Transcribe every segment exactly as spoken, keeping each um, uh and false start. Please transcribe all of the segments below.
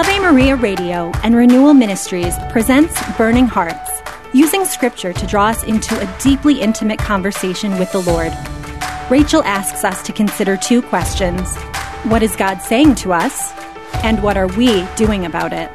Ave Maria Radio and Renewal Ministries presents Burning Hearts, using scripture to draw us into a deeply intimate conversation with the Lord. Rachel asks us to consider two questions. What is God saying to us? And what are we doing about it?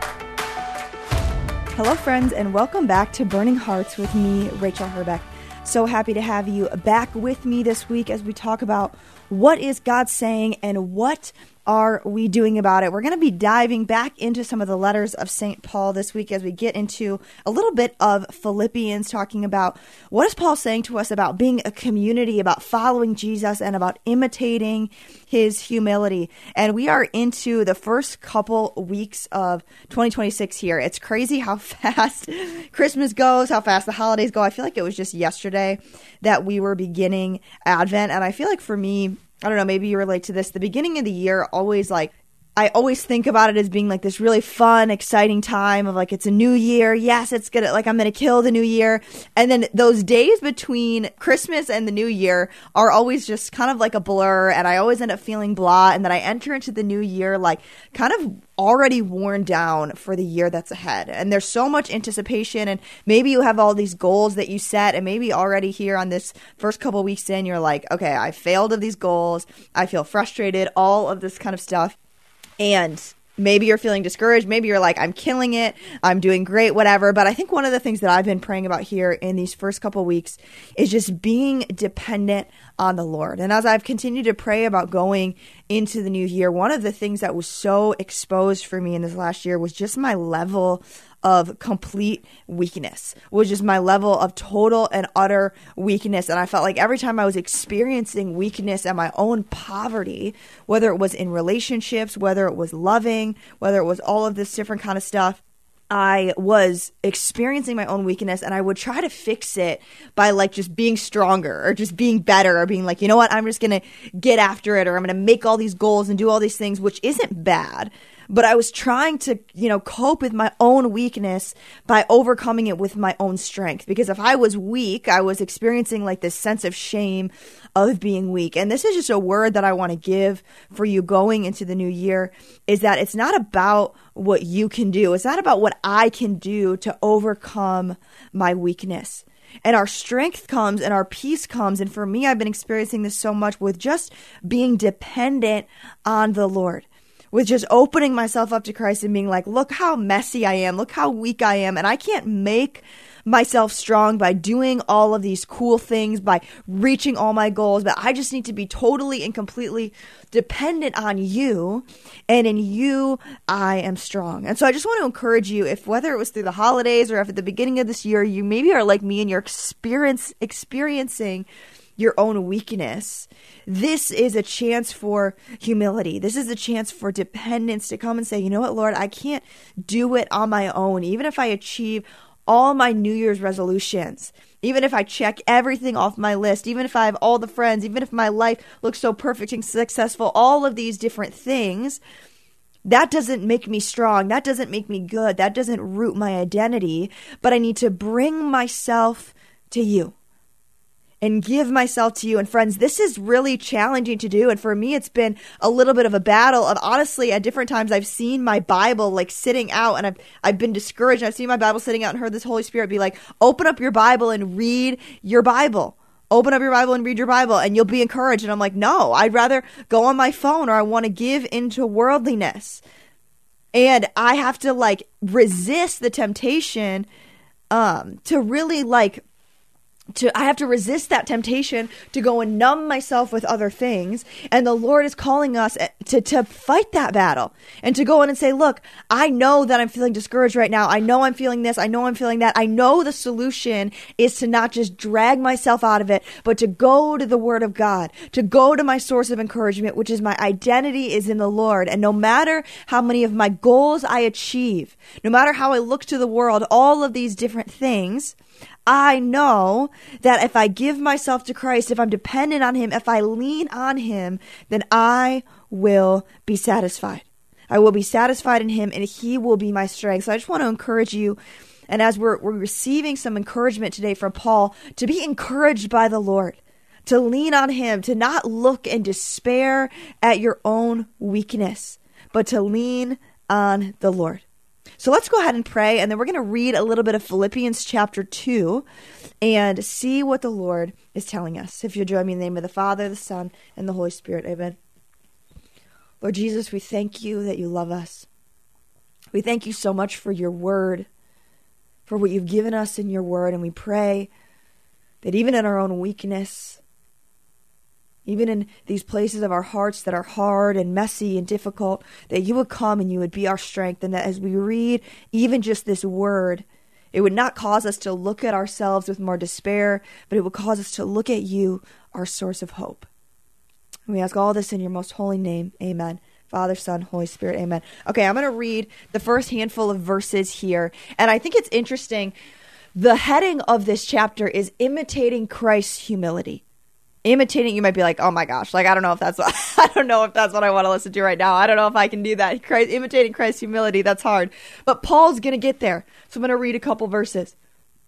Hello, friends, and welcome back to Burning Hearts with me, Rachel Herbeck. So happy to have you back with me this week as we talk about what is God saying and what are we doing about it. We're going to be diving back into some of the letters of Saint Paul this week as we get into a little bit of Philippians, talking about what is Paul saying to us about being a community, about following Jesus, and about imitating his humility. And we are into the first couple weeks of twenty twenty-six here. It's crazy how fast Christmas goes, how fast the holidays go. I feel like it was just yesterday that we were beginning Advent. And I feel like for me, I don't know, maybe you relate to this. The beginning of the year always like, I always think about it as being like this really fun, exciting time of like, it's a new year. Yes, it's gonna, like, I'm gonna kill the new year. And then those days between Christmas and the new year are always just kind of like a blur. And I always end up feeling blah. And then I enter into the new year like kind of already worn down for the year that's ahead. And there's so much anticipation, and maybe you have all these goals that you set, and maybe already here on this first couple weeks in, you're like, okay, I failed at these goals. I feel frustrated, all of this kind of stuff. And maybe you're feeling discouraged. Maybe you're like, I'm killing it. I'm doing great, whatever. But I think one of the things that I've been praying about here in these first couple weeks is just being dependent on the Lord. And as I've continued to pray about going into the new year, one of the things that was so exposed for me in this last year was just my level of complete weakness, was just my level of total and utter weakness. And I felt like every time I was experiencing weakness and my own poverty, whether it was in relationships, whether it was loving, whether it was all of this different kind of stuff, I was experiencing my own weakness, and I would try to fix it by like just being stronger or just being better or being like, you know what, I'm just going to get after it, or I'm going to make all these goals and do all these things, which isn't bad. But I was trying to, you know, cope with my own weakness by overcoming it with my own strength. Because if I was weak, I was experiencing like this sense of shame of being weak. And this is just a word that I want to give for you going into the new year, is that it's not about what you can do. It's not about what I can do to overcome my weakness. And our strength comes and our peace comes. And for me, I've been experiencing this so much with just being dependent on the Lord, with just opening myself up to Christ and being like, look how messy I am. Look how weak I am. And I can't make myself strong by doing all of these cool things, by reaching all my goals, but I just need to be totally and completely dependent on you, and in you I am strong. And so I just want to encourage you, if whether it was through the holidays or if at the beginning of this year you maybe are like me and you're experience, experiencing your own weakness, this is a chance for humility. This is a chance for dependence, to come and say, you know what, Lord, I can't do it on my own. Even if I achieve all my New Year's resolutions, even if I check everything off my list, even if I have all the friends, even if my life looks so perfect and successful, all of these different things, that doesn't make me strong. That doesn't make me good. That doesn't root my identity. But I need to bring myself to you and give myself to you. And friends, this is really challenging to do. And for me, it's been a little bit of a battle of, honestly, at different times I've seen my Bible like sitting out, and I've, I've been discouraged. I've seen my Bible sitting out and heard this Holy Spirit be like, open up your Bible and read your Bible. Open up your Bible and read your Bible and you'll be encouraged. And I'm like, no, I'd rather go on my phone, or I want to give into worldliness. And I have to like resist the temptation um, to really like To, I have to resist that temptation to go and numb myself with other things. And the Lord is calling us to, to fight that battle and to go in and say, look, I know that I'm feeling discouraged right now. I know I'm feeling this. I know I'm feeling that. I know the solution is to not just drag myself out of it, but to go to the Word of God, to go to my source of encouragement, which is my identity is in the Lord. And no matter how many of my goals I achieve, no matter how I look to the world, all of these different things, I know that if I give myself to Christ, if I'm dependent on Him, if I lean on Him, then I will be satisfied. I will be satisfied in Him, and He will be my strength. So I just want to encourage you, and as we're, we're receiving some encouragement today from Paul, to be encouraged by the Lord, to lean on Him, to not look and despair at your own weakness, but to lean on the Lord. So let's go ahead and pray, and then we're going to read a little bit of Philippians chapter two and see what the Lord is telling us. If you'll join me in the name of the Father, the Son, and the Holy Spirit. Amen. Lord Jesus, we thank you that you love us. We thank you so much for your word, for what you've given us in your word, and we pray that even in our own weakness, even in these places of our hearts that are hard and messy and difficult, that you would come and you would be our strength, and that as we read even just this word, it would not cause us to look at ourselves with more despair, but it would cause us to look at you, our source of hope. And we ask all this in your most holy name. Amen. Father, Son, Holy Spirit. Amen. Okay, I'm going to read the first handful of verses here. And I think it's interesting. The heading of this chapter is imitating Christ's humility. Imitating, you might be like, oh my gosh, like, I don't know if that's what, I don't know if that's what I want to listen to right now. I don't know if I can do that. Christ, imitating Christ's humility, that's hard. But Paul's going to get there. So I'm going to read a couple verses.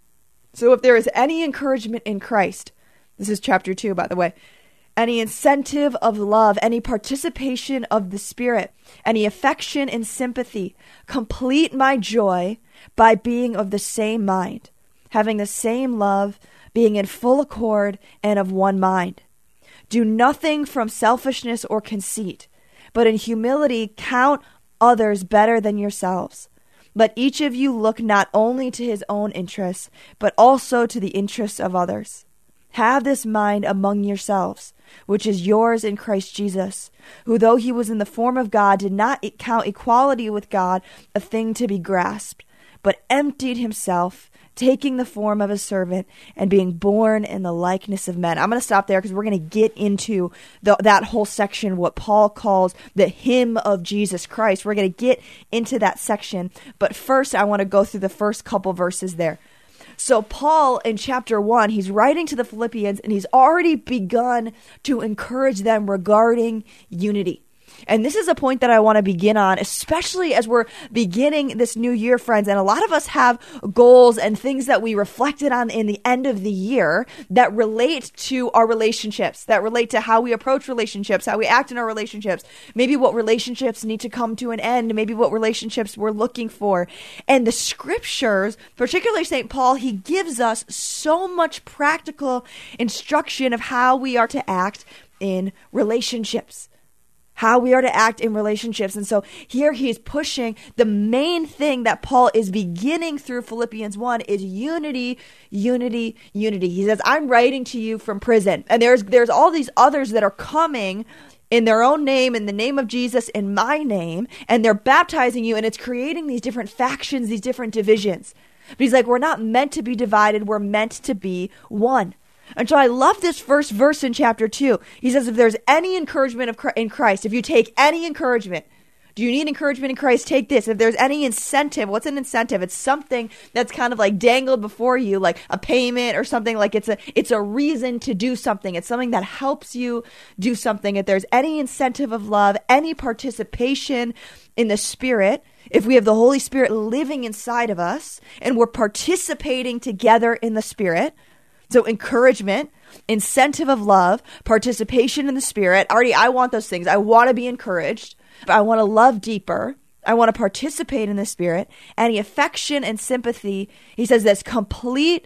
So if there is any encouragement in Christ, this is chapter two, by the way, any incentive of love, any participation of the Spirit, any affection and sympathy, complete my joy by being of the same mind, having the same love, being in full accord and of one mind. Do nothing from selfishness or conceit, but in humility count others better than yourselves. Let each of you look not only to his own interests, but also to the interests of others. Have this mind among yourselves, which is yours in Christ Jesus, who though he was in the form of God, did not count equality with God a thing to be grasped, but emptied himself, taking the form of a servant and being born in the likeness of men. I'm going to stop there because we're going to get into the, that whole section, what Paul calls the hymn of Jesus Christ. We're going to get into that section. But first, I want to go through the first couple verses there. So Paul, in chapter one, he's writing to the Philippians, and he's already begun to encourage them regarding unity. And this is a point that I want to begin on, especially as we're beginning this new year, friends. And a lot of us have goals and things that we reflected on in the end of the year that relate to our relationships, that relate to how we approach relationships, how we act in our relationships, maybe what relationships need to come to an end, maybe what relationships we're looking for. And the scriptures, particularly Saint Paul, he gives us so much practical instruction of how we are to act in relationships. How we are to act in relationships. And so here he's pushing the main thing that Paul is beginning through Philippians one is unity, unity, unity. He says, I'm writing to you from prison. And there's there's all these others that are coming in their own name, in the name of Jesus, in my name, and they're baptizing you, and it's creating these different factions, these different divisions. But he's like, we're not meant to be divided, we're meant to be one. And so I love this first verse in chapter two. He says, if there's any encouragement of in Christ, if you take any encouragement, do you need encouragement in Christ? Take this. If there's any incentive, what's an incentive? It's something that's kind of like dangled before you, like a payment or something. Like it's a it's a reason to do something. It's something that helps you do something. If there's any incentive of love, any participation in the Spirit, if we have the Holy Spirit living inside of us and we're participating together in the Spirit, so encouragement, incentive of love, participation in the Spirit. Already, I want those things. I want to be encouraged. I want to love deeper. I want to participate in the Spirit. Any affection and sympathy, he says this, complete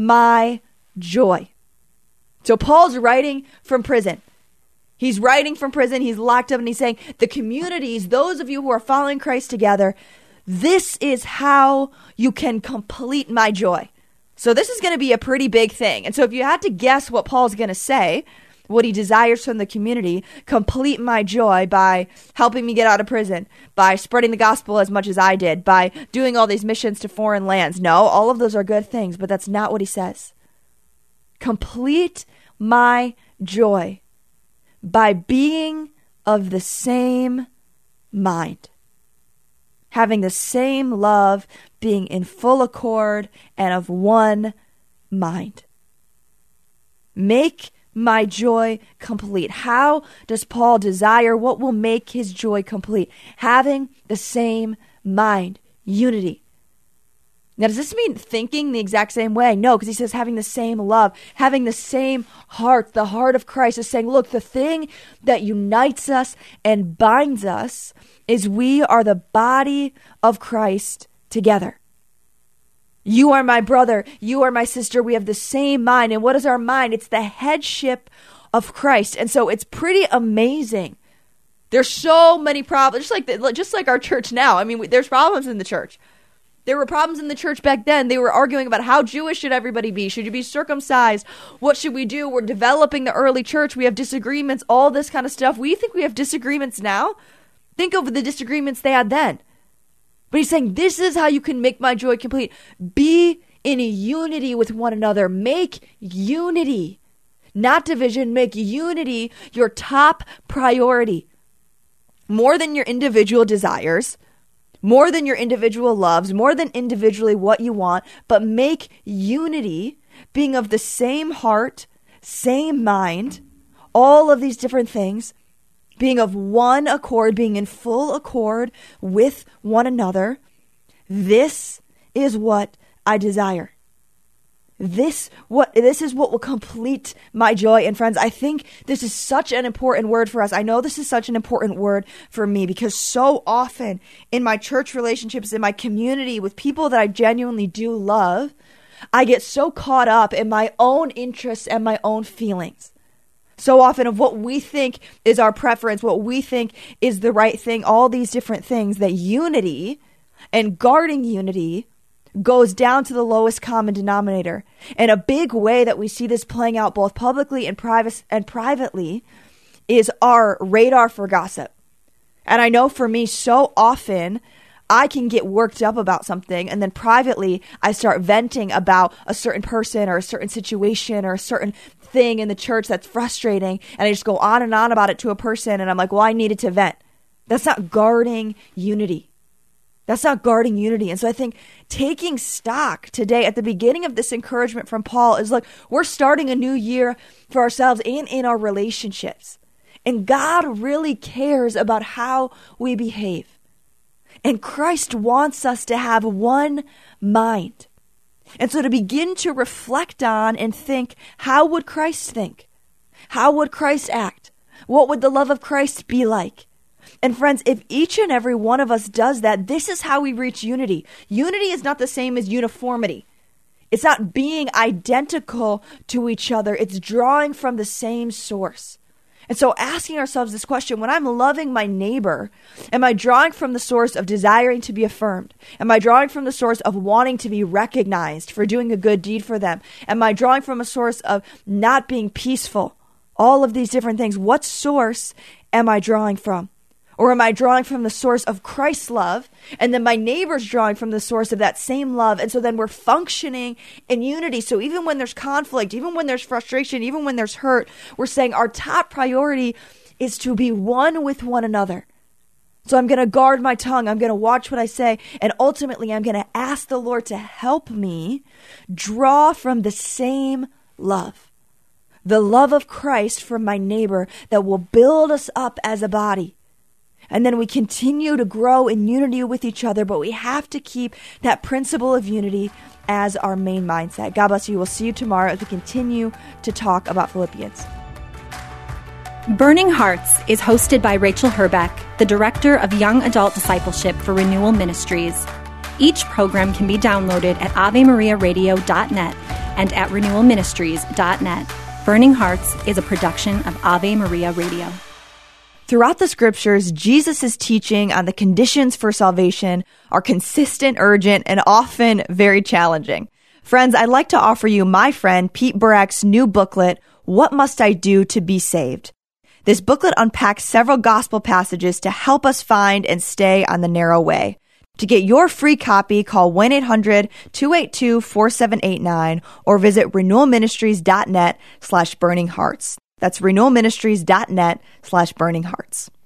my joy. So Paul's writing from prison. He's writing from prison. He's locked up, and he's saying, the communities, those of you who are following Christ together, this is how you can complete my joy. So this is going to be a pretty big thing. And so if you had to guess what Paul's going to say, what he desires from the community, complete my joy by helping me get out of prison, by spreading the gospel as much as I did, by doing all these missions to foreign lands. No, all of those are good things, but that's not what he says. Complete my joy by being of the same mind, having the same love, being in full accord and of one mind. Make my joy complete. How does Paul desire? What will make his joy complete? Having the same mind, unity. Now, does this mean thinking the exact same way? No, because he says having the same love, having the same heart. The heart of Christ is saying, look, the thing that unites us and binds us is we are the body of Christ together. You are my brother. You are my sister. We have the same mind. And what is our mind? It's the headship of Christ. And so it's pretty amazing. There's so many problems, just like the, just like our church now. I mean, we, there's problems in the church. There were problems in the church back then. They were arguing about how Jewish should everybody be? Should you be circumcised? What should we do? We're developing the early church. We have disagreements, all this kind of stuff. We think we have disagreements now. Think of the disagreements they had then. But he's saying, this is how you can make my joy complete. Be in unity with one another. Make unity, not division. Make unity your top priority. More than your individual desires, more than your individual loves, more than individually what you want, but make unity, being of the same heart, same mind, all of these different things, being of one accord, being in full accord with one another. This is what I desire. This what this is what will complete my joy. And friends, I think this is such an important word for us. I know this is such an important word for me because so often in my church relationships, in my community, with people that I genuinely do love, I get so caught up in my own interests and my own feelings. So often of what we think is our preference, what we think is the right thing, all these different things, that unity and guarding unity goes down to the lowest common denominator. And a big way that we see this playing out both publicly and private and privately is our radar for gossip. And I know for me, so often I can get worked up about something, and then privately I start venting about a certain person or a certain situation or a certain thing in the church that's frustrating, and I just go on and on about it to a person, and I'm like, well, I needed to vent. That's not guarding unity. That's not guarding unity. And so I think taking stock today at the beginning of this encouragement from Paul is, look, we're starting a new year for ourselves and in our relationships. And God really cares about how we behave. And Christ wants us to have one mind. And so to begin to reflect on and think, how would Christ think? How would Christ act? What would the love of Christ be like? And friends, if each and every one of us does that, this is how we reach unity. Unity is not the same as uniformity. It's not being identical to each other. It's drawing from the same source. And so asking ourselves this question, when I'm loving my neighbor, am I drawing from the source of desiring to be affirmed? Am I drawing from the source of wanting to be recognized for doing a good deed for them? Am I drawing from a source of not being peaceful? All of these different things. What source am I drawing from? Or am I drawing from the source of Christ's love, and then my neighbor's drawing from the source of that same love? And so then we're functioning in unity. So even when there's conflict, even when there's frustration, even when there's hurt, we're saying our top priority is to be one with one another. So I'm going to guard my tongue. I'm going to watch what I say. And ultimately, I'm going to ask the Lord to help me draw from the same love. The love of Christ from my neighbor that will build us up as a body. And then we continue to grow in unity with each other, but we have to keep that principle of unity as our main mindset. God bless you. We'll see you tomorrow as we continue to talk about Philippians. Burning Hearts is hosted by Rachel Herbeck, the Director of Young Adult Discipleship for Renewal Ministries. Each program can be downloaded at ave maria radio dot net and at renewal ministries dot net. Burning Hearts is a production of Ave Maria Radio. Throughout the scriptures, Jesus' teaching on the conditions for salvation are consistent, urgent, and often very challenging. Friends, I'd like to offer you my friend Pete Burak's new booklet, What Must I Do to Be Saved? This booklet unpacks several gospel passages to help us find and stay on the narrow way. To get your free copy, call one eight hundred two eight two four seven eight nine or visit renewal ministries dot net slash burning hearts. That's renewal ministries dot net slash burning hearts.